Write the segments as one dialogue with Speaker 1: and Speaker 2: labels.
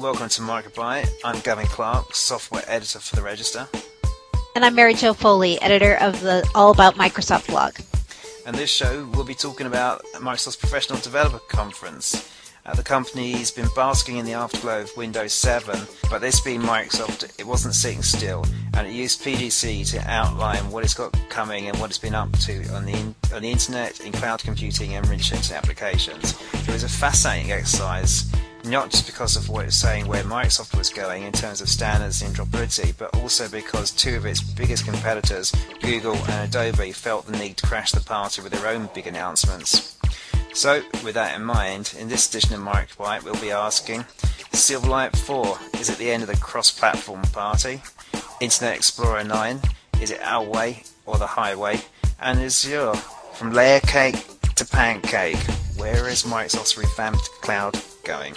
Speaker 1: welcome to Microbyte. I'm Gavin Clark, software editor for the Register.
Speaker 2: And I'm Mary Jo Foley, editor of the All About Microsoft blog.
Speaker 1: And this show, we'll be talking about Microsoft's Professional Developer Conference. The company's been basking in the afterglow of Windows 7, but this being Microsoft, it wasn't sitting still, and it used PDC to outline what it's got coming and what it's been up to on the internet, in cloud computing and rich applications. It was a fascinating exercise, not just because of what it's saying where Microsoft was going in terms of standards and interoperability, but also because two of its biggest competitors, Google and Adobe, felt the need to crash the party with their own big announcements. So, with that in mind, in this edition of Microbyte, we'll be asking, Silverlight 4, is it the end of the cross-platform party? Internet Explorer 9, is it our way or the highway? And Azure, from layer cake to pancake, where is Microsoft's revamped cloud going?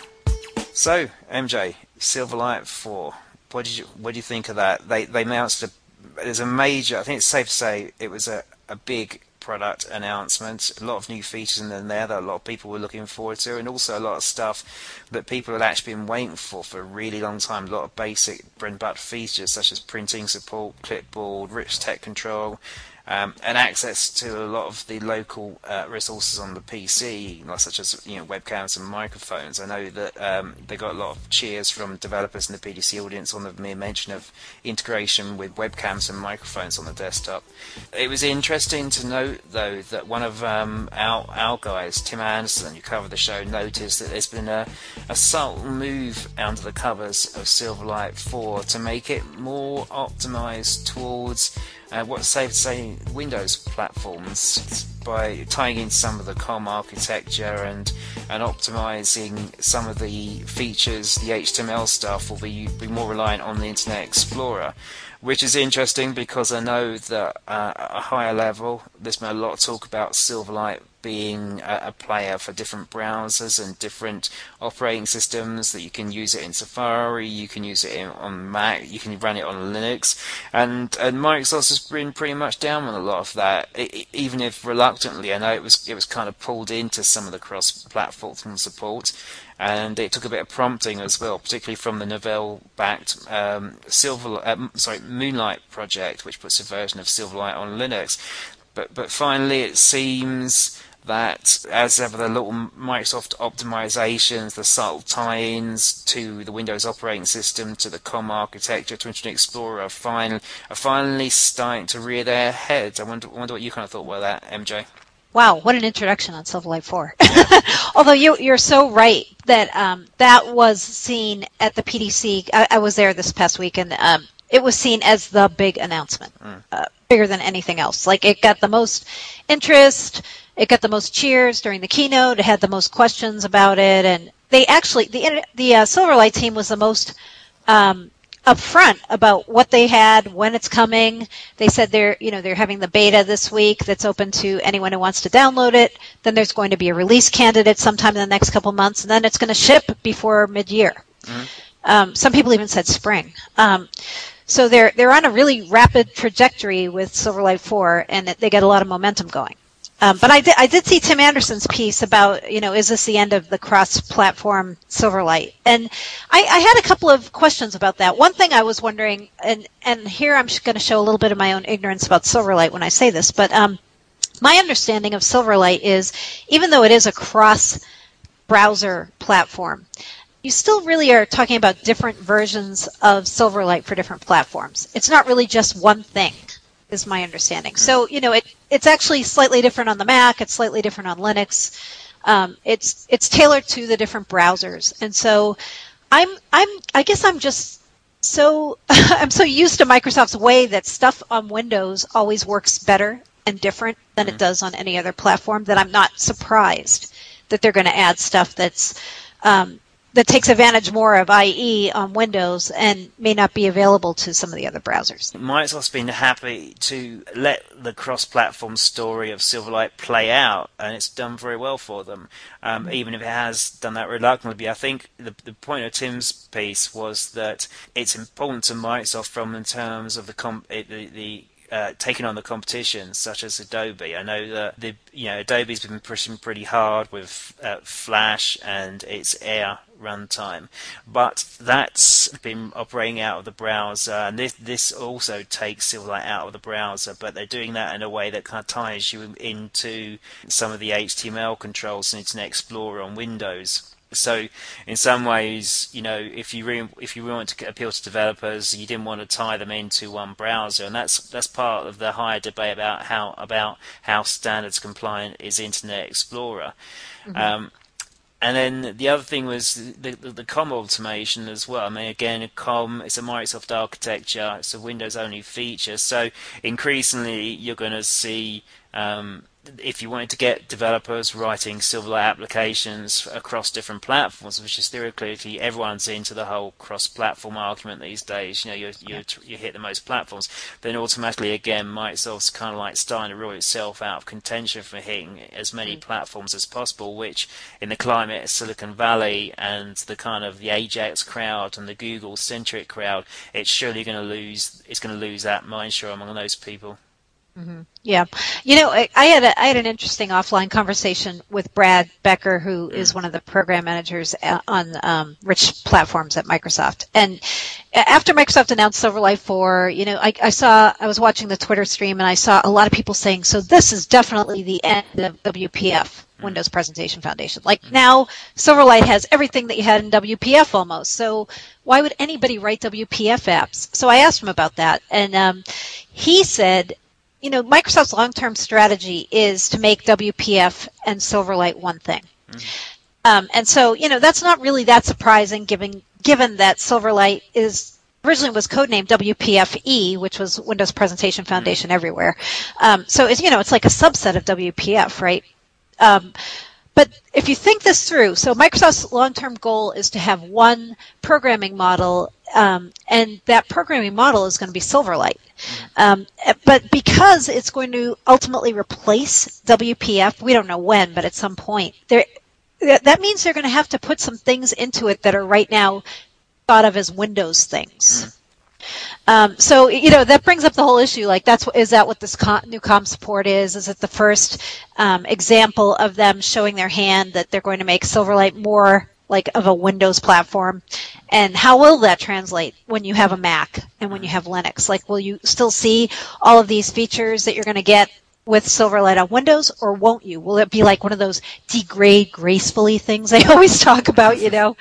Speaker 1: So, MJ, Silverlight 4, what do you think of that? They announced there's a major, I think it's safe to say it was a big product announcement, a lot of new features in there that a lot of people were looking forward to, and also a lot of stuff that people had actually been waiting for a really long time. A lot of basic bread and butter features such as printing support, clipboard, rich text control, and access to a lot of the local resources on the PC, such as webcams and microphones. I know that they got a lot of cheers from developers in the PDC audience on the mere mention of integration with webcams and microphones on the desktop. It was interesting to note, though, that one of our guys, Tim Anderson, who covered the show, noticed that there's been a subtle move under the covers of Silverlight 4 to make it more optimized towards what's safe to say Windows platforms, by tying in some of the COM architecture and optimizing some of the features. The HTML stuff will be more reliant on the Internet Explorer, which is interesting because I know that at a higher level there's been a lot of talk about Silverlight being a player for different browsers and different operating systems, that you can use it in Safari, you can use it on Mac, you can run it on Linux, and Microsoft has been pretty much down on a lot of that, even if reluctantly. I know it was kind of pulled into some of the cross-platform support, and it took a bit of prompting as well, particularly from the Novell-backed Moonlight project, which puts a version of Silverlight on Linux. But finally, it seems that, as ever, the little Microsoft optimizations, the subtle tie-ins to the Windows operating system, to the COM architecture, to Internet Explorer are finally starting to rear their heads. I wonder what you kind of thought about that, MJ.
Speaker 2: Wow, what an introduction on Silverlight 4. Although you're so right that that was seen at the PDC. I was there this past week, and it was seen as the big announcement, bigger than anything else. Like, it got the most interest, it got the most cheers during the keynote, it had the most questions about it, and they actually, the Silverlight team was the most upfront about what they had, when it's coming. They said they're having the beta this week that's open to anyone who wants to download it. Then there's going to be a release candidate sometime in the next couple months, and then it's going to ship before mid-year. Some people even said spring. So they're on a really rapid trajectory with Silverlight 4, and they get a lot of momentum going. But I did see Tim Anderson's piece about, is this the end of the cross-platform Silverlight? And I had a couple of questions about that. One thing I was wondering, and here I'm going to show a little bit of my own ignorance about Silverlight when I say this, but my understanding of Silverlight is, even though it is a cross-browser platform, you still really are talking about different versions of Silverlight for different platforms. It's not really just one thing, is my understanding. So, it's actually slightly different on the Mac, it's slightly different on Linux. It's tailored to the different browsers. And so I guess I'm just so I'm so used to Microsoft's way that stuff on Windows always works better and different than it does on any other platform, that I'm not surprised that they're going to add stuff that's that takes advantage more of IE on Windows and may not be available to some of the other browsers.
Speaker 1: Microsoft's been happy to let the cross-platform story of Silverlight play out, and it's done very well for them, even if it has done that reluctantly. I think the point of Tim's piece was that it's important to Microsoft in terms of the taking on the competition, such as Adobe. I know that Adobe's been pushing pretty hard with Flash and its Air runtime, but that's been operating out of the browser, and this also takes Silverlight out of the browser, but they're doing that in a way that kind of ties you into some of the HTML controls in Internet Explorer on Windows. So in some ways, if you really want to appeal to developers, you didn't want to tie them into one browser, and that's part of the higher debate about how standards compliant is Internet Explorer. Mm-hmm. And then the other thing was the COM automation as well. I mean, again, COM is a Microsoft architecture. It's a Windows-only feature. So increasingly, you're going to see, if you wanted to get developers writing Silverlight applications across different platforms, which is theoretically everyone's into the whole cross-platform argument these days. You hit the most platforms, then automatically again Microsoft's kind of like starting to rule itself out of contention for hitting as many platforms as possible. Which in the climate of Silicon Valley and the kind of the Ajax crowd and the Google-centric crowd, it's surely going to lose. It's going to lose that mindshare among those people.
Speaker 2: Mm-hmm. Yeah. I had an interesting offline conversation with Brad Becker, who is one of the program managers on rich platforms at Microsoft. And after Microsoft announced Silverlight 4, I was watching the Twitter stream and I saw a lot of people saying, so this is definitely the end of WPF, Windows Presentation Foundation. Like now Silverlight has everything that you had in WPF almost. So why would anybody write WPF apps? So I asked him about that, and he said, Microsoft's long-term strategy is to make WPF and Silverlight one thing. Mm-hmm. And so, that's not really that surprising given that Silverlight originally was codenamed WPFE, which was Windows Presentation Foundation Everywhere. So it's like a subset of WPF, right? But if you think this through, so Microsoft's long-term goal is to have one programming model, and that programming model is going to be Silverlight. But because it's going to ultimately replace WPF, we don't know when, but at some point, that means they're going to have to put some things into it that are right now thought of as Windows things. So that brings up the whole issue. Like, is that what this new COM support is? Is it the first example of them showing their hand that they're going to make Silverlight more like of a Windows platform? And how will that translate when you have a Mac and when you have Linux? Like, will you still see all of these features that you're going to get with Silverlight on Windows, or won't you? Will it be like one of those degrade gracefully things they always talk about,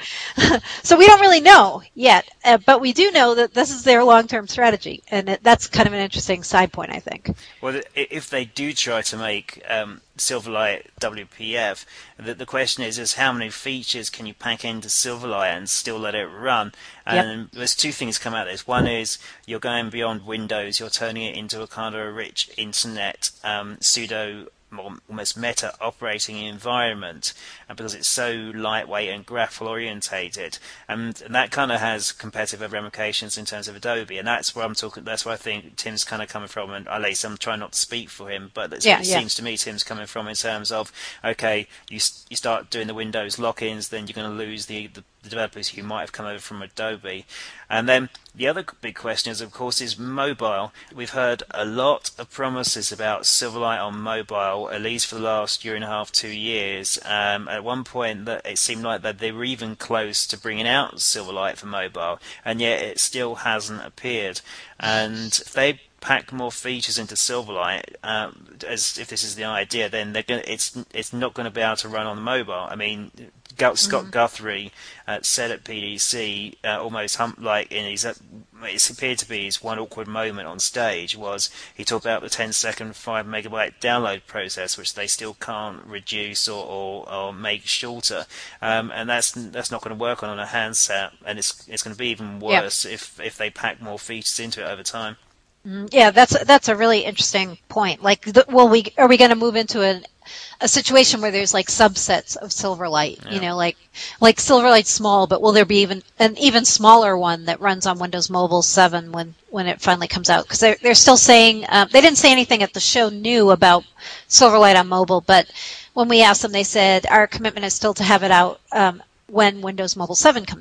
Speaker 2: So we don't really know yet, but we do know that this is their long-term strategy, and that's kind of an interesting side point, I think.
Speaker 1: Well, if they do try to make Silverlight WPF, the question is how many features can you pack into Silverlight and still let it run? And there's two things come out of this. One is you're going beyond Windows, you're turning it into a kind of a rich internet pseudo almost meta operating environment, because it's so lightweight and graphical orientated, and that kind of has competitive ramifications in terms of Adobe, and that's where I'm talking. That's where I think Tim's kind of coming from, and at least I'm trying not to speak for him, but it seems to me Tim's coming from in terms of, okay, you start doing the Windows lock-ins, then you're going to lose the developers who might have come over from Adobe. And then the other big question is, of course, is mobile. We've heard a lot of promises about Silverlight on mobile, at least for the last year and a half, 2 years. At one point, that it seemed like that they were even close to bringing out Silverlight for mobile, and yet it still hasn't appeared. And if they pack more features into Silverlight, as if this is the idea, then it's not going to be able to run on mobile. I mean, Scott Guthrie said at PDC, almost like in his, it appeared to be his one awkward moment on stage, was he talked about the 10-second 5 megabyte download process, which they still can't reduce or make shorter, and that's not going to work on a handset, and it's going to be even worse if they pack more features into it over time.
Speaker 2: Yeah, that's a really interesting point. Like, are we going to move into a situation where there's like subsets of Silverlight?
Speaker 1: Yeah.
Speaker 2: Like Silverlight's small, but will there be an even smaller one that runs on Windows Mobile 7 when it finally comes out? Because they're still saying they didn't say anything at the show new about Silverlight on mobile, but when we asked them, they said our commitment is still to have it out when Windows Mobile 7 comes out.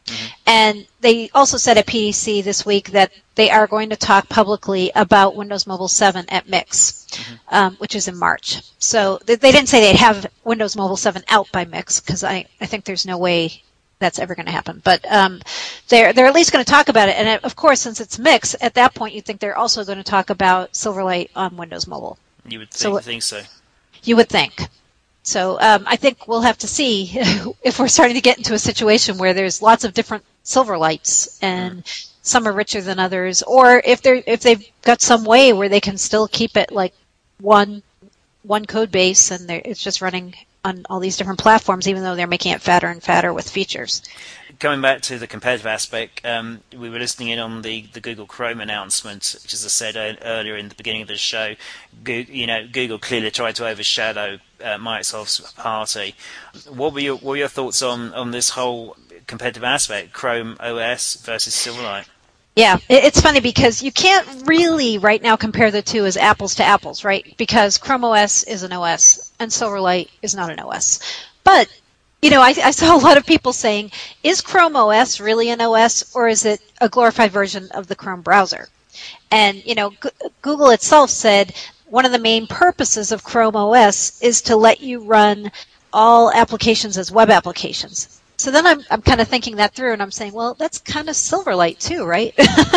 Speaker 2: And they also said at PDC this week that they are going to talk publicly about Windows Mobile 7 at MIX, which is in March. So they didn't say they'd have Windows Mobile 7 out by MIX, because I think there's no way that's ever going to happen. But they're at least going to talk about it. And of course, since it's MIX, at that point you'd think they're also going to talk about Silverlight on Windows Mobile.
Speaker 1: You would think so.
Speaker 2: You would think. So I think we'll have to see if we're starting to get into a situation where there's lots of different Silverlights and some are richer than others, or if they've got some way where they can still keep it like one code base and it's just running on all these different platforms, even though they're making it fatter and fatter with features.
Speaker 1: Coming back to the competitive aspect, we were listening in on the Google Chrome announcement, which, as I said earlier in the beginning of the show, Google clearly tried to overshadow Microsoft's party. What were your thoughts on this whole competitive aspect, Chrome OS versus Silverlight?
Speaker 2: Yeah, it's funny because you can't really right now compare the two as apples to apples, right? Because Chrome OS is an OS and Silverlight is not an OS. But I saw a lot of people saying, is Chrome OS really an OS, or is it a glorified version of the Chrome browser? And, Google itself said one of the main purposes of Chrome OS is to let you run all applications as web applications. So then I'm kind of thinking that through, and I'm saying, well, that's kind of Silverlight too, right?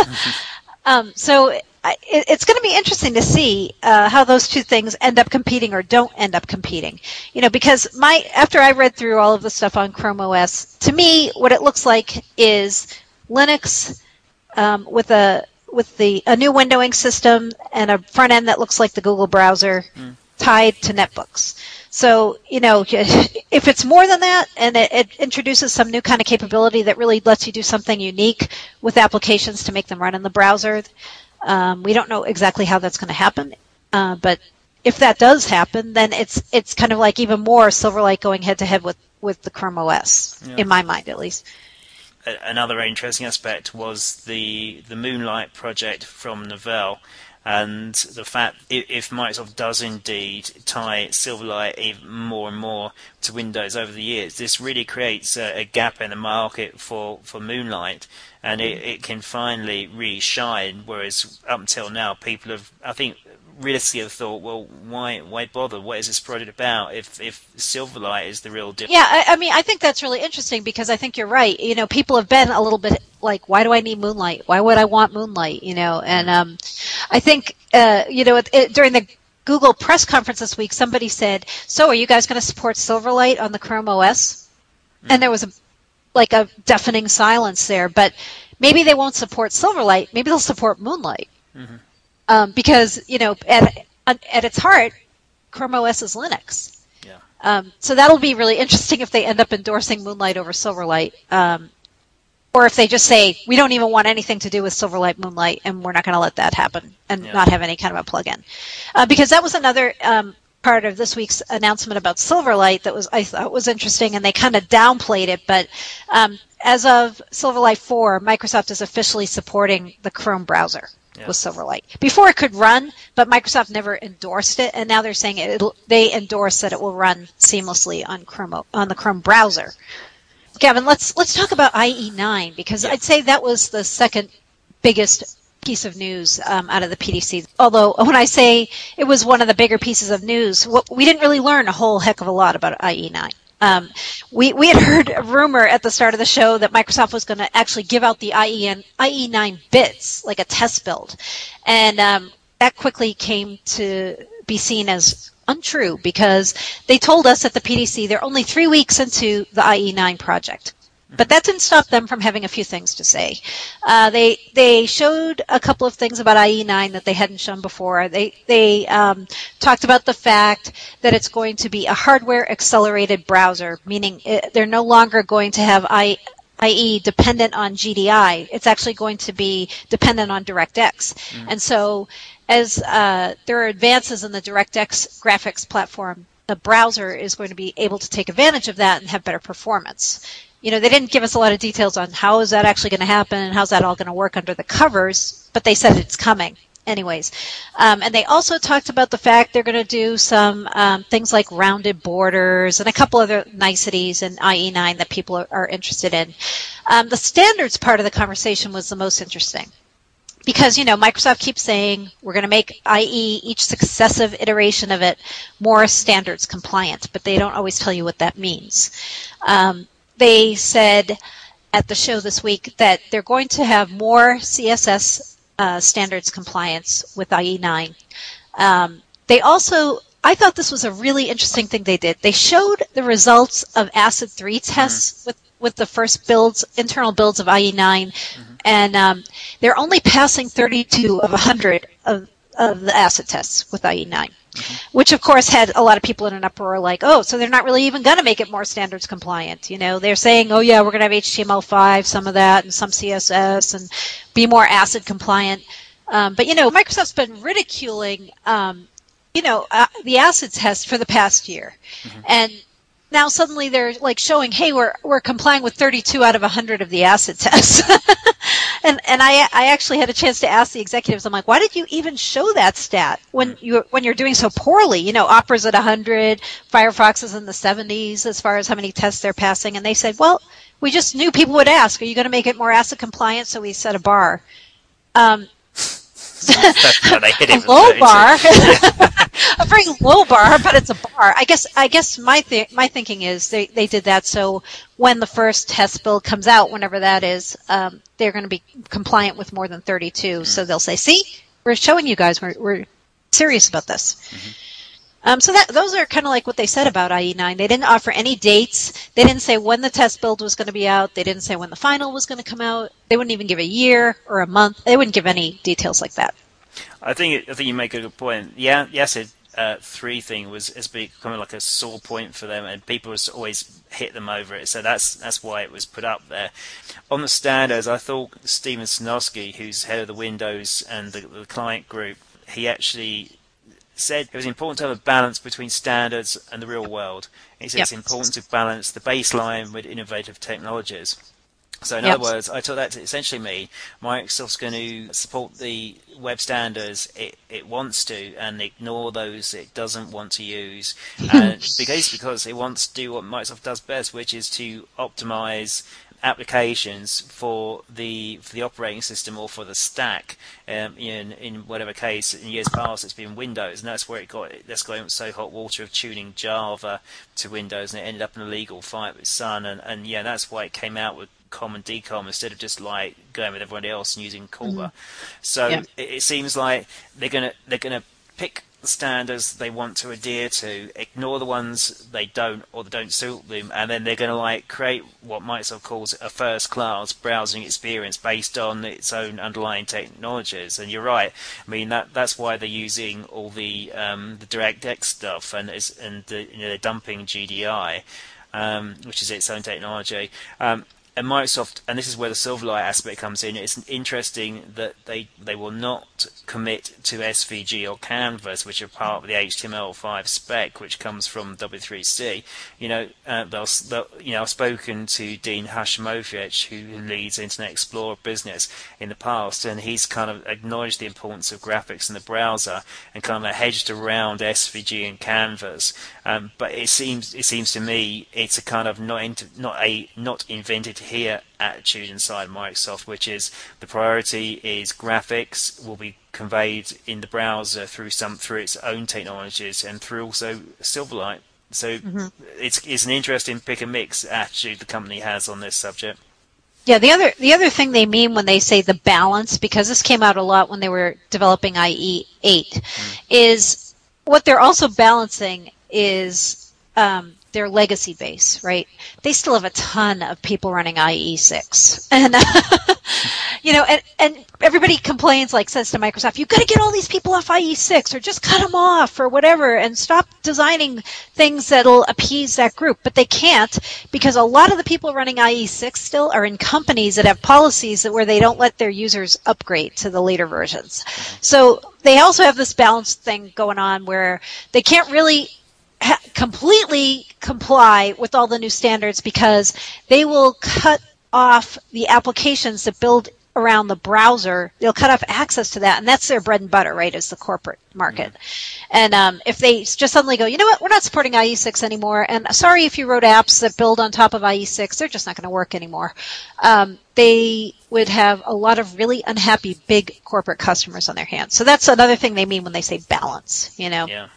Speaker 2: So it's going to be interesting to see how those two things end up competing or don't end up competing. Because after I read through all of the stuff on Chrome OS, to me, what it looks like is Linux with a new windowing system and a front end that looks like the Google browser tied to netbooks. So, if it's more than that and it introduces some new kind of capability that really lets you do something unique with applications to make them run in the browser, we don't know exactly how that's going to happen. But if that does happen, then it's kind of like even more Silverlight going head to head with the Chrome OS, in my mind at least.
Speaker 1: Another interesting aspect was the Moonlight project from Novell, and the fact if Microsoft does indeed tie Silverlight even more and more to Windows over the years, this really creates a gap in the market for Moonlight, and it can finally really shine, whereas up until now people have, I think, realistically have thought, well, why bother? What is this project about if Silverlight is the real difference?
Speaker 2: Yeah, I think that's really interesting because I think you're right. People have been a little bit like, why do I need Moonlight? Why would I want Moonlight? And I think, during the Google press conference this week, somebody said, so are you guys going to support Silverlight on the Chrome OS? And there was a deafening silence there, but maybe they won't support Silverlight. Maybe they'll support Moonlight. Because, at its heart, Chrome OS is Linux.
Speaker 1: Yeah.
Speaker 2: So that'll be really interesting if they end up endorsing Moonlight over Silverlight. Or if they just say, we don't even want anything to do with Silverlight Moonlight, and we're not going to let that happen and not have any kind of a plug-in. Because that was another part of this week's announcement about Silverlight that I thought was interesting, and they kind of downplayed it. But as of Silverlight 4, Microsoft is officially supporting the Chrome browser. With Silverlight. Before it could run, but Microsoft never endorsed it, and now they're saying they endorse that it will run seamlessly on the Chrome browser. Gavin, let's talk about IE9 because I'd say that was the second biggest piece of news out of the PDC. Although when I say it was one of the bigger pieces of news, we didn't really learn a whole heck of a lot about IE9. We had heard a rumor at the start of the show that Microsoft was going to actually give out the IE9 bits, like a test build. And that quickly came to be seen as untrue because they told us at the PDC they're only 3 weeks into the IE9 project. But that didn't stop them from having a few things to say. They showed a couple of things about IE9 that they hadn't shown before. They talked about the fact that it's going to be a hardware-accelerated browser, meaning they're no longer going to have IE dependent on GDI. It's actually going to be dependent on DirectX. And so as there are advances in the DirectX graphics platform, the browser is going to be able to take advantage of that and have better performance. They didn't give us a lot of details on how is that actually going to happen and how's that all going to work under the covers, but they said it's coming. anyways. And they also talked about the fact they're going to do some things like rounded borders and a couple other niceties in IE9 that people are interested in. The standards part of the conversation was the most interesting. Because, Microsoft keeps saying we're going to make IE, each successive iteration of it, more standards compliant, but they don't always tell you what that means. They said at the show this week that they're going to have more CSS standards compliance with IE9. They also, I thought this was a really interesting thing they did. They showed the results of ACID 3 tests with the first internal builds of IE9, and they're only passing 32 of 100 of the ACID tests with IE9, which of course had a lot of people in an uproar like, oh, so they're not really even going to make it more standards compliant. They're saying, oh yeah, we're going to have HTML5, some of that, and some CSS, and be more ACID compliant. But Microsoft's been ridiculing, the ACID test for the past year. And now suddenly they're like showing, hey, we're complying with 32 out of 100 of the ACID tests. and I actually had a chance to ask the executives, I'm like, why did you even show that stat when you're doing so poorly? Opera's at 100, Firefox is in the 70s as far as how many tests they're passing. And they said, well, we just knew people would ask, are you going to make it more ACID compliant? So we set a bar.
Speaker 1: That's how they hit it.
Speaker 2: A low bar. A very low bar, but it's a bar. I guess my thinking is they did that so when the first test build comes out, whenever that is, they're going to be compliant with more than 32. So they'll say, see, we're showing you guys we're serious about this. So those are kind of like what they said about IE9. They didn't offer any dates. They didn't say when the test build was going to be out. They didn't say when the final was going to come out. They wouldn't even give a year or a month. They wouldn't give any details like that.
Speaker 1: I think you make a good point. Yeah, yes, 3 thing has become like a sore point for them, and people always hit them over it. So that's why it was put up there. On the standards, I thought Steven Sinofsky, who's head of the Windows and the client group, he actually said it was important to have a balance between standards and the real world. He said it's important to balance the baseline with innovative technologies. So in other words, I took that to essentially mean Microsoft's going to support the web standards it wants to and ignore those it doesn't want to use, because it wants to do what Microsoft does best, which is to optimize applications for the operating system or for the stack. In whatever case, in years past it's been Windows, and that's where that's going so hot water of tuning Java to Windows, and it ended up in a legal fight with Sun, and that's why it came out with COM and DCOM instead of just like going with everybody else and using Corba. So it seems like they're gonna pick the standards they want to adhere to, ignore the ones they don't or that don't suit them, and then they're going to like create what Microsoft calls a first-class browsing experience based on its own underlying technologies. And you're right. I mean that's why they're using all the DirectX stuff, and they're dumping GDI, which is its own technology. And Microsoft, and this is where the Silverlight aspect comes in, it's interesting that they will not commit to SVG or Canvas, which are part of the HTML5 spec, which comes from W3C. I've spoken to Dean Hashimovic, who leads Internet Explorer business in the past, and he's kind of acknowledged the importance of graphics in the browser and kind of hedged around SVG and Canvas. But it seems to me it's a kind of not invented here attitude inside Microsoft, which is the priority is graphics will be conveyed in the browser through its own technologies and through also Silverlight. So it's an interesting pick and mix attitude the company has on this subject.
Speaker 2: Yeah, the other thing they mean when they say the balance, because this came out a lot when they were developing IE8, is what they're also balancing is their legacy base, right? They still have a ton of people running IE6, and and everybody complains, says to Microsoft, "You got to get all these people off IE6, or just cut them off, or whatever, and stop designing things that'll appease that group." But they can't, because a lot of the people running IE6 still are in companies that have policies where they don't let their users upgrade to the later versions. So they also have this balanced thing going on where they can't really completely comply with all the new standards because they will cut off the applications that build around the browser, they'll cut off access to that, and that's their bread and butter, right, is the corporate market. And if they just suddenly go, you know what, we're not supporting IE6 anymore, and sorry if you wrote apps that build on top of IE6, they're just not going to work anymore. They would have a lot of really unhappy big corporate customers on their hands. So that's another thing they mean when they say balance, you know.
Speaker 1: Yeah.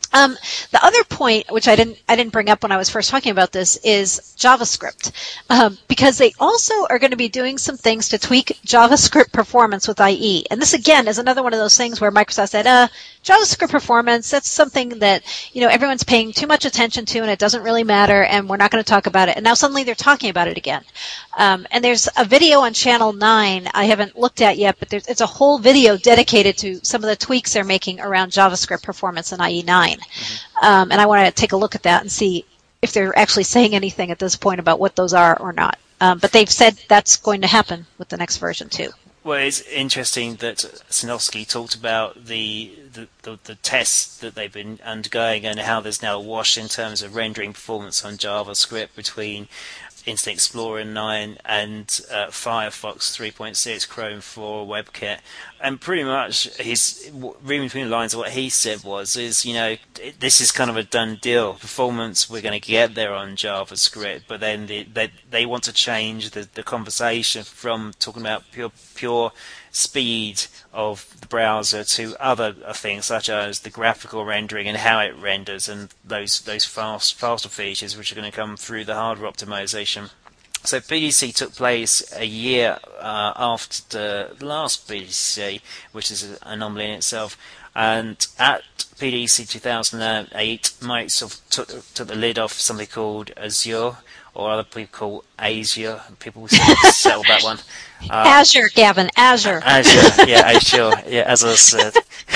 Speaker 2: The other point, which I didn't bring up when I was first talking about this, is JavaScript, because they also are going to be doing some things to tweak JavaScript performance with IE. And this again is another one of those things where Microsoft said, JavaScript performance, that's something that, you know, everyone's paying too much attention to, and it doesn't really matter, and we're not going to talk about it. And now suddenly they're talking about it again. And there's a video on Channel 9 I haven't looked at yet, but it's a whole video dedicated to some of the tweaks they're making around JavaScript performance in IE9. And I want to take a look at that and see if they're actually saying anything at this point about what those are or not. But they've said that's going to happen with the next version too.
Speaker 1: Well, it's interesting that Sinofsky talked about the tests that they've been undergoing and how there's now a wash in terms of rendering performance on JavaScript between Internet Explorer 9 and Firefox 3.6, Chrome 4, WebKit. And pretty much reading between the lines of what he said is, you know, this is kind of a done deal. Performance, we're going to get there on JavaScript, but then they want to change the conversation from talking about pure speed of the browser to other things such as the graphical rendering and how it renders and those faster features which are going to come through the hardware optimization. So PDC took place a year after the last PDC, which is an anomaly in itself. And at PDC 2008, Microsoft took the lid off something called Azure, or other people call Azure. People settle that one.
Speaker 2: Azure, Gavin, Azure.
Speaker 1: Azure, yeah, Azure, yeah, as I said.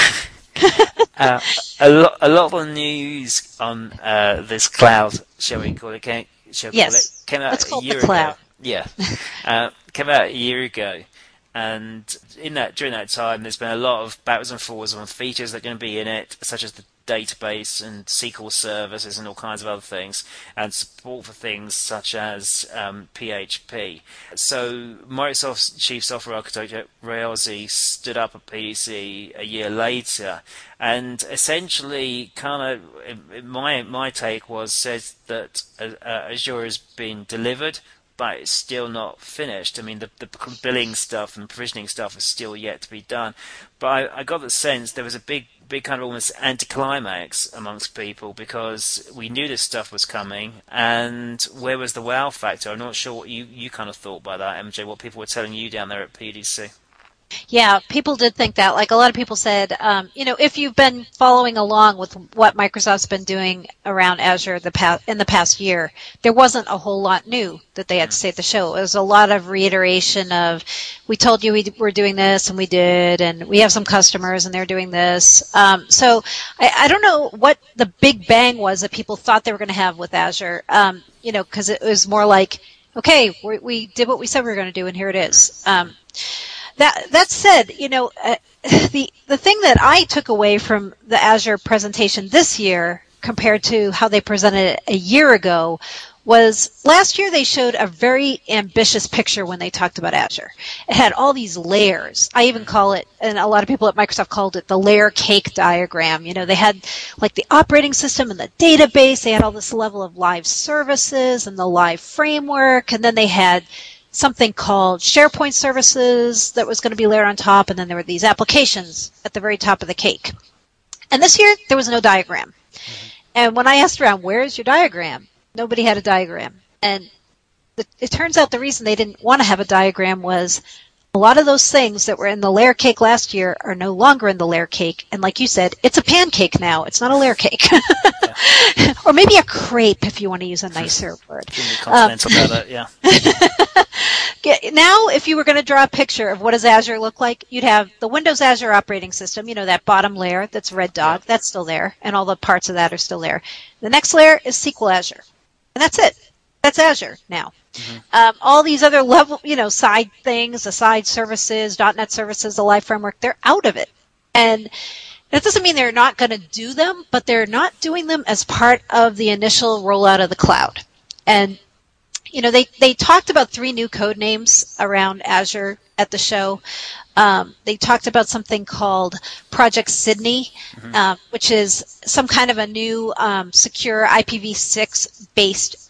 Speaker 1: A lot of the news on this cloud, shall we call it? Came out a year ago. Yeah, came out a year ago, and during that time, there's been a lot of backwards and forwards on features that are going to be in it, such as the database and SQL services and all kinds of other things, and support for things such as PHP. So Microsoft's chief software architect Raozi stood up at PDC a year later, and essentially, kind of my take says that Azure has been delivered, but it's still not finished. I mean, the billing stuff and provisioning stuff is still yet to be done. But I got the sense there was a big kind of almost anticlimax amongst people because we knew this stuff was coming, and where was the wow factor? I'm not sure what you kind of thought by that, MJ, what people were telling you down there at PDC.
Speaker 2: Yeah, people did think that. Like a lot of people said, if you've been following along with what Microsoft's been doing around Azure in the past year, there wasn't a whole lot new that they had to say at the show. It was a lot of reiteration of, we told you we were doing this, and we did, and we have some customers, and they're doing this. So I don't know what the big bang was that people thought they were going to have with Azure, because it was more like, okay, we did what we said we were going to do, and here it is. That said, the thing that I took away from the Azure presentation this year compared to how they presented it a year ago was last year they showed a very ambitious picture when they talked about Azure. It had all these layers. I even call it, and a lot of people at Microsoft called it the layer cake diagram. They had like the operating system and the database. They had all this level of live services and the live framework, and then they had something called SharePoint services that was going to be layered on top, and then there were these applications at the very top of the cake. And this year, there was no diagram. Mm-hmm. And when I asked around, where's your diagram? Nobody had a diagram. And it turns out the reason they didn't want to have a diagram was a lot of those things that were in the layer cake last year are no longer in the layer cake. And like you said, it's a pancake now. It's not a layer cake. Yeah. Or maybe a crepe if you want to use a nicer word.
Speaker 1: Continental about that, yeah.
Speaker 2: Now, if you were going to draw a picture of what does Azure look like, you'd have the Windows Azure operating system, that bottom layer that's Red Dog, yeah. That's still there, and all the parts of that are still there. The next layer is SQL Azure, and that's it. That's Azure now. Mm-hmm. All these other side things, the side services, .NET services, the live framework, they're out of it. And that doesn't mean they're not going to do them, but they're not doing them as part of the initial rollout of the cloud. And They talked about 3 new code names around Azure at the show. They talked about something called Project Sydney, which is some kind of a new secure IPv6 based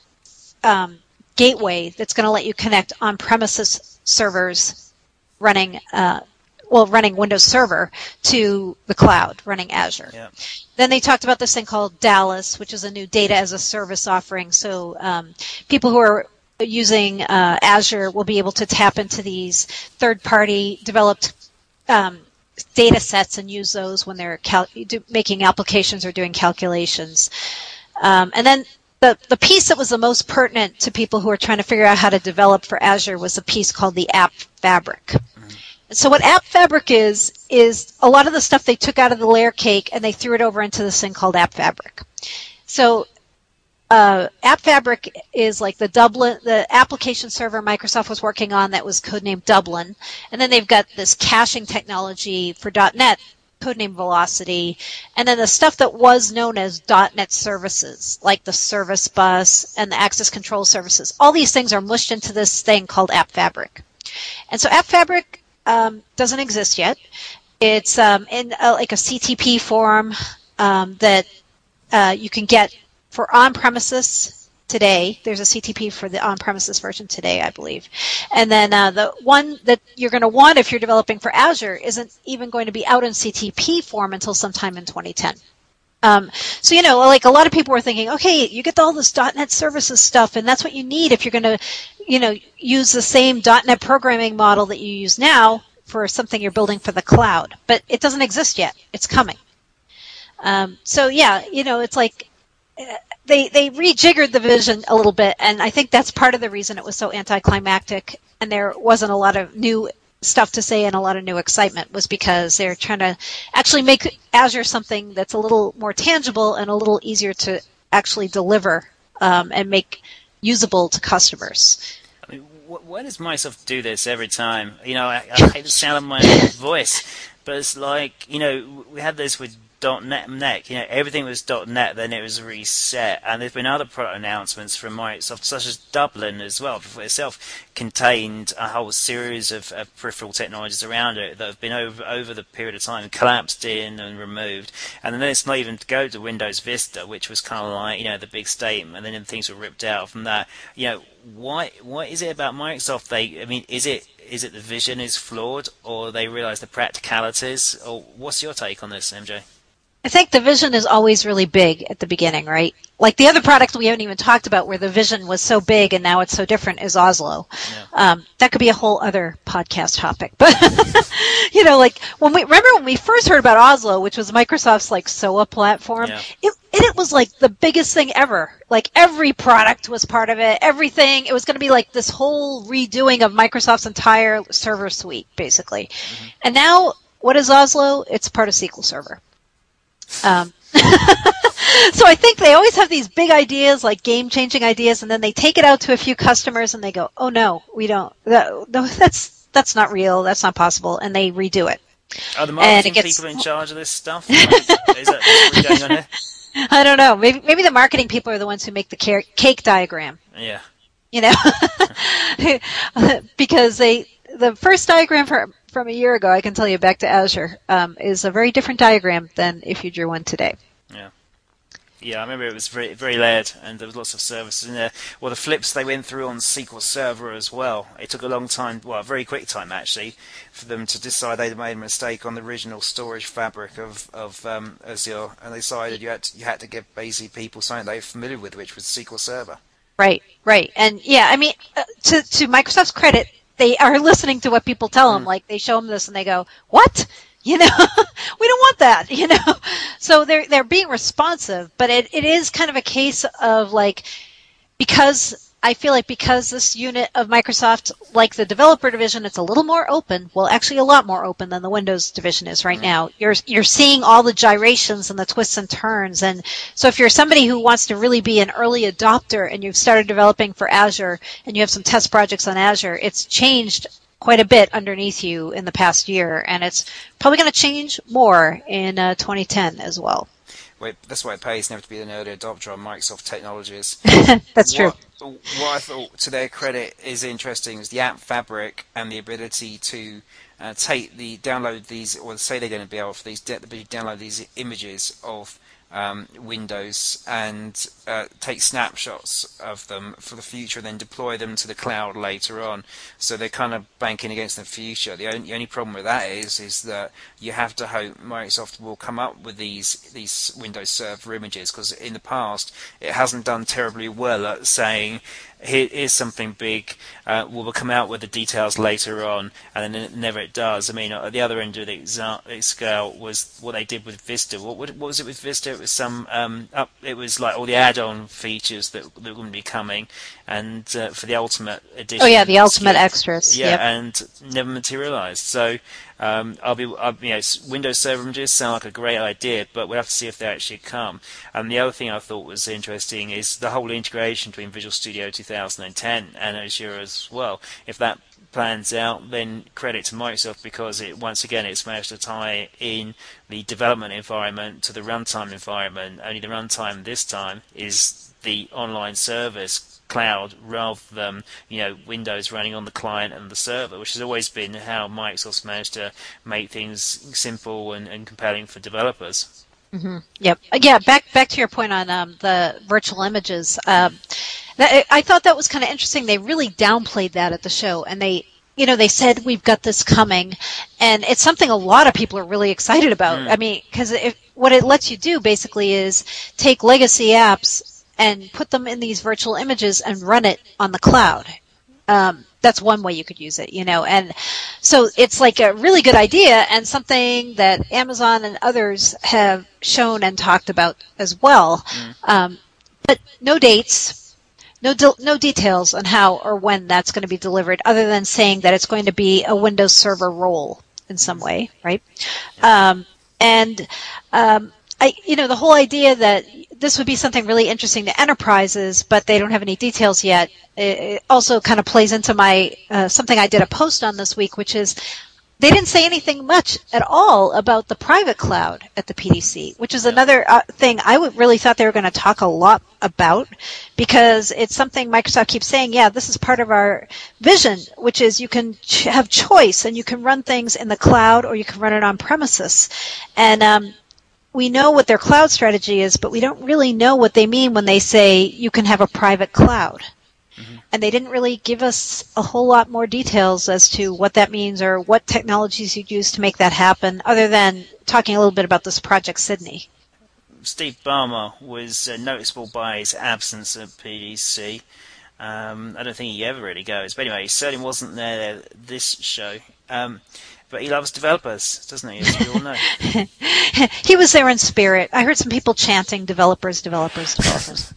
Speaker 2: gateway that's going to let you connect on-premises servers running Windows Server to the cloud running Azure.
Speaker 1: Yeah.
Speaker 2: Then they talked about this thing called Dallas, which is a new data as a service offering. So people who are using Azure will be able to tap into these third-party developed data sets and use those when they're making applications or doing calculations. And then the piece that was the most pertinent to people who are trying to figure out how to develop for Azure was a piece called the App Fabric. So what App Fabric is a lot of the stuff they took out of the layer cake and they threw it over into this thing called App Fabric. So App Fabric is like the application server Microsoft was working on that was codenamed Dublin. And then they've got this caching technology for .NET, codenamed Velocity. And then the stuff that was known as .NET services, like the Service Bus and the Access Control Services. All these things are mushed into this thing called App Fabric. And so App Fabric doesn't exist yet. It's in like a CTP form that you can get for on-premises today. There's a CTP for the on-premises version today, I believe. And then the one that you're going to want if you're developing for Azure isn't even going to be out in CTP form until sometime in 2010. So, like a lot of people were thinking, okay, you get all this .NET services stuff, and that's what you need if you're going to, use the same .NET programming model that you use now for something you're building for the cloud. But it doesn't exist yet. It's coming. So, yeah, it's like they rejiggered the vision a little bit, and I think that's part of the reason it was so anticlimactic, and there wasn't a lot of new stuff to say and a lot of new excitement, was because they're trying to actually make Azure something that's a little more tangible and a little easier to actually deliver and make usable to customers.
Speaker 1: I mean, why does Microsoft do this every time? I hate the sound of my own voice, but it's like, we had this with .NET, everything was .NET, then it was reset, and there's been other product announcements from Microsoft, such as Dublin as well, for itself contained a whole series of peripheral technologies around it that have been over the period of time collapsed in and removed, and then it's not even to go to Windows Vista, which was kind of like, the big statement, and then things were ripped out from that. What is it about Microsoft? Is it the vision is flawed, or they realise the practicalities, or what's your take on this, MJ?
Speaker 2: I think the vision is always really big at the beginning, right? Like the other product we haven't even talked about where the vision was so big and now it's so different is Oslo. Yeah. That could be a whole other podcast topic. But, like when we first heard about Oslo, which was Microsoft's like SOA platform, yeah. It was like the biggest thing ever. Like every product was part of it, everything. It was going to be like this whole redoing of Microsoft's entire server suite, basically. Mm-hmm. And now, what is Oslo? It's part of SQL Server. So I think they always have these big ideas, like game-changing ideas, and then they take it out to a few customers and they go, "Oh no, we don't. No, that's not real. That's not possible," and they redo it.
Speaker 1: Are the marketing people in charge of this stuff? Is that what's going on here?
Speaker 2: I don't know. Maybe the marketing people are the ones who make the cake diagram.
Speaker 1: Yeah.
Speaker 2: Because the first diagram from a year ago, I can tell you, back to Azure, is a very different diagram than if you drew one today.
Speaker 1: Yeah. Yeah, I remember it was very, very layered, and there was lots of services in there. Well, the flips they went through on SQL Server as well. It took a long time, well, a very quick time actually, for them to decide they'd made a mistake on the original storage fabric of Azure, and they decided you had to give basically people something they were familiar with, which was SQL Server. Right.
Speaker 2: And yeah, to Microsoft's credit, they are listening to what people tell them. Like they show them this and they go, "What? We don't want that." So they're being responsive, but it is kind of a case of like, because I feel like because this unit of Microsoft, like the developer division, it's a little more open. Well, actually, a lot more open than the Windows division is right now. You're seeing all the gyrations and the twists and turns, and so if you're somebody who wants to really be an early adopter and you've started developing for Azure and you have some test projects on Azure, it's changed quite a bit underneath you in the past year, and it's probably going to change more in 2010 as well.
Speaker 1: Wait, that's why it pays never to be an early adopter on Microsoft technologies.
Speaker 2: That's true.
Speaker 1: what I thought, to their credit, is interesting is the app fabric and the ability to download these, or say they're going to be able to download these images of Windows and take snapshots of them for the future, and then deploy them to the cloud later on. So they're kind of banking against the future. The only problem with that is that you have to hope Microsoft will come up with these Windows Server images, because in the past it hasn't done terribly well at saying, here's something big, we'll come out with the details later on, and then never it does. I mean, at the other end of the scale was what they did with Vista. What was it with Vista? It was it was like all the add-on features that were going to be coming, and for the Ultimate Edition.
Speaker 2: Oh yeah, the Ultimate Extras.
Speaker 1: Yeah,
Speaker 2: yep.
Speaker 1: And never materialized. So Windows Server images sound like a great idea, but we'll have to see if they actually come. And the other thing I thought was interesting is the whole integration between Visual Studio 2010 and Azure as well. If that plans out, then credit to Microsoft, because it's managed to tie in the development environment to the runtime environment. Only the runtime this time is the online service cloud, rather than Windows running on the client and the server, which has always been how Microsoft's managed to make things simple and compelling for developers.
Speaker 2: Mm-hmm. Yep. Yeah. Back to your point on the virtual images. I thought that was kind of interesting. They really downplayed that at the show, and they said we've got this coming, and it's something a lot of people are really excited about. I mean, because what it lets you do basically is take legacy apps and put them in these virtual images and run it on the cloud. That's one way you could use it, and so it's like a really good idea, and something that Amazon and others have shown and talked about as well. But no dates, no details on how or when that's going to be delivered, other than saying that it's going to be a Windows Server role in some way, right? The whole idea that this would be something really interesting to enterprises, but they don't have any details yet, it also kind of plays into my something I did a post on this week, which is they didn't say anything much at all about the private cloud at the PDC, which is another thing I really thought they were going to talk a lot about, because it's something Microsoft keeps saying, this is part of our vision, which is you can have choice, and you can run things in the cloud or you can run it on premises. And we know what their cloud strategy is, but we don't really know what they mean when they say you can have a private cloud. Mm-hmm. And they didn't really give us a whole lot more details as to what that means or what technologies you'd use to make that happen, other than talking a little bit about this Project Sydney.
Speaker 1: Steve Ballmer was noticeable by his absence at PDC. I don't think he ever really goes. But anyway, he certainly wasn't there this show. But he loves developers, doesn't he? As we all know.
Speaker 2: He was there in spirit. I heard some people chanting "developers, developers, developers."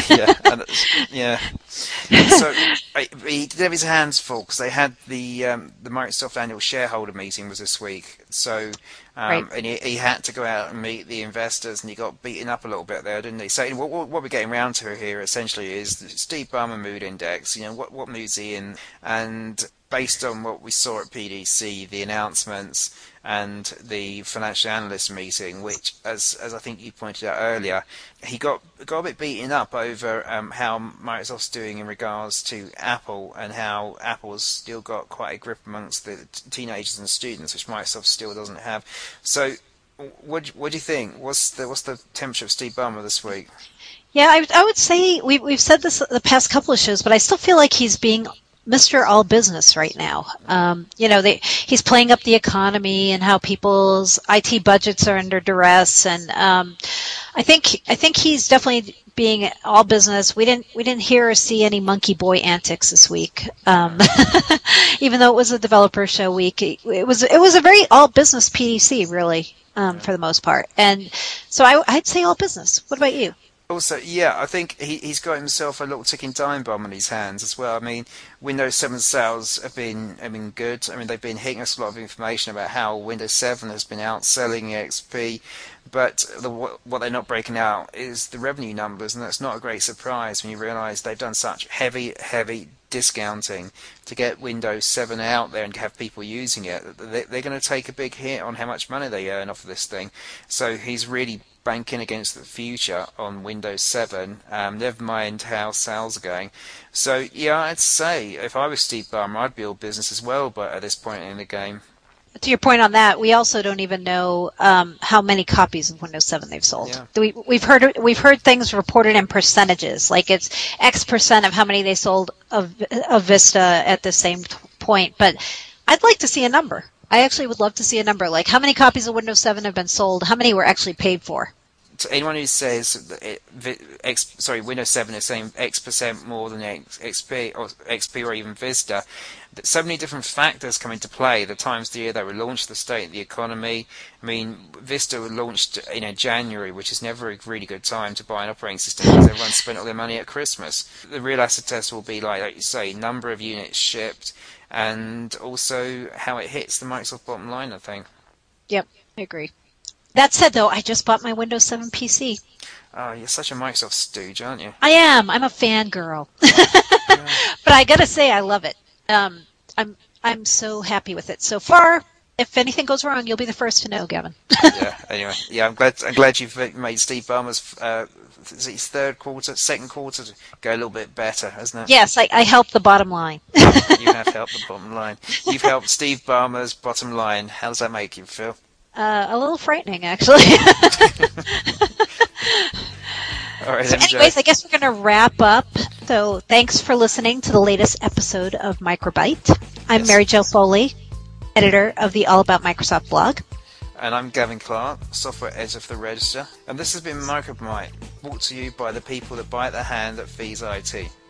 Speaker 1: Yeah. So he did have his hands full, because they had the Microsoft annual shareholder meeting was this week. So and he had to go out and meet the investors, and he got beaten up a little bit there, didn't he? So what we're getting around to here essentially is the Steve Ballmer mood index. What mood's he in, and based on what we saw at PDC, the announcements and the financial analyst meeting, which, as I think you pointed out earlier, he got a bit beaten up over how Microsoft's doing in regards to Apple, and how Apple's still got quite a grip amongst the teenagers and students, which Microsoft still doesn't have. So, what do you think? What's the temperature of Steve Ballmer this week?
Speaker 2: Yeah, I would say we've said this the past couple of shows, but I still feel like he's being Mr. All Business right now. He's playing up the economy and how people's IT budgets are under duress, and I think he's definitely being all business. We didn't hear or see any monkey boy antics this week, even though it was a developer show week. It was a very all business PDC, really, for the most part, and so I'd say all business. What about you?
Speaker 1: Also, I think he's got himself a little ticking time bomb on his hands as well. I mean, Windows 7 sales have been good. I mean, they've been hitting us a lot of information about how Windows 7 has been outselling XP, but what they're not breaking out is the revenue numbers, and that's not a great surprise when you realise they've done such heavy discounting to get Windows 7 out there and have people using it. They're going to take a big hit on how much money they earn off of this thing. So he's really banking against the future on Windows 7. Never mind how sales are going. So yeah, I'd say if I was Steve Ballmer, I'd be all business as well. But at this point in the game,
Speaker 2: To your point on that, we also don't even know how many copies of Windows 7 they've sold.
Speaker 1: Yeah.
Speaker 2: We've heard things reported in percentages, like it's X percent of how many they sold of Vista at the same point. But I'd like to see a number. I actually would love to see a number, like how many copies of Windows 7 have been sold, how many were actually paid for.
Speaker 1: To anyone who says that Windows 7 is saying X percent more than XP or even Vista, so many different factors come into play. The times of the year they were launched, the state of the economy. I mean, Vista was launched in January, which is never a really good time to buy an operating system because everyone spent all their money at Christmas. The real acid test will be like you say, number of units shipped, and also how it hits the Microsoft bottom line, I think.
Speaker 2: Yep, I agree. That said, though, I just bought my Windows 7 PC.
Speaker 1: Oh, you're such a Microsoft stooge, aren't you?
Speaker 2: I am. I'm a fangirl. But I gotta say, I love it. I'm so happy with it so far. If anything goes wrong, you'll be the first to know, Gavin.
Speaker 1: Yeah. Anyway, yeah, I'm glad you've made Steve Ballmer's second quarter to go a little bit better, hasn't it?
Speaker 2: Yes, I helped the bottom line.
Speaker 1: You have helped the bottom line. You've helped Steve Ballmer's bottom line. How does that make you feel?
Speaker 2: A little frightening, actually.
Speaker 1: All right,
Speaker 2: so
Speaker 1: MJ.
Speaker 2: anyways, I guess we're going to wrap up. So thanks for listening to the latest episode of Microbyte. I'm Mary Jo Foley, editor of the All About Microsoft blog.
Speaker 1: And I'm Gavin Clark, software editor for the Register. And this has been Microbyte, brought to you by the people that bite the hand that feeds IT.